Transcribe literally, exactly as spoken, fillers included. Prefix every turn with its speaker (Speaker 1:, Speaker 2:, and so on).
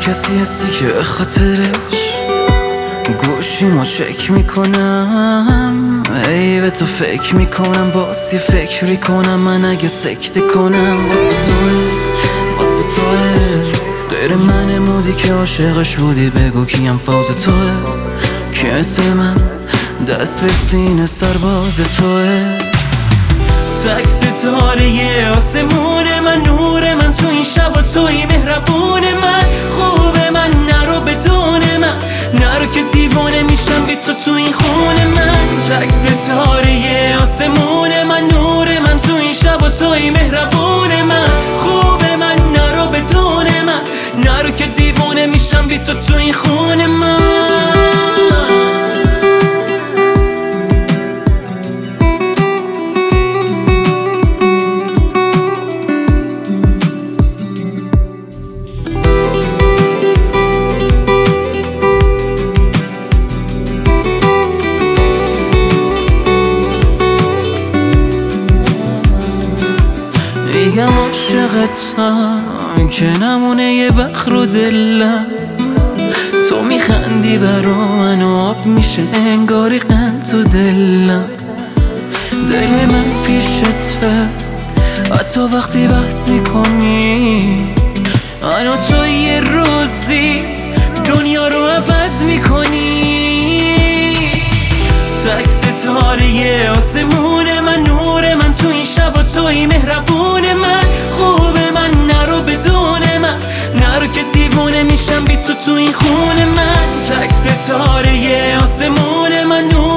Speaker 1: کسی هستی که به خاطرش گوشیمو چک میکنم، ای به تو فکر میکنم، باسی فکری کنم من اگه سکته کنم. واسه توه واسه توه غیر من مودی که عاشقش بودی، بگو کیم فاز توه که مثل من دست به سینه سرباز توه. تک ستاره آسمون من، نور من تو این شب و توی مهربون من، خوب من نرو بدون من، نرو که دیوانه میشم بی تو تو این خونه من. تک ستاره آسمون من، نور من تو این شب و توی مهربون من، خوب من نرو بدون من، نرو که دیوانه میشم بی تو تو این خونه من. میگم عاشقتم که نمونه یه وقت رو دلم، تو میخندی برا من و آب میشه انگاری قند تو دلم. دل من پیشته حتی وقتی بحث میکنی، انا تو یه روزی دنیا رو عوض میکنی. تک ستاره آسمون من، نور من تو این شب و توی مهربون من، خوب من نرو بدون من، نرو که دیوونه میشم بی تو تو این خونه من. تک ستاره آسمون من، نور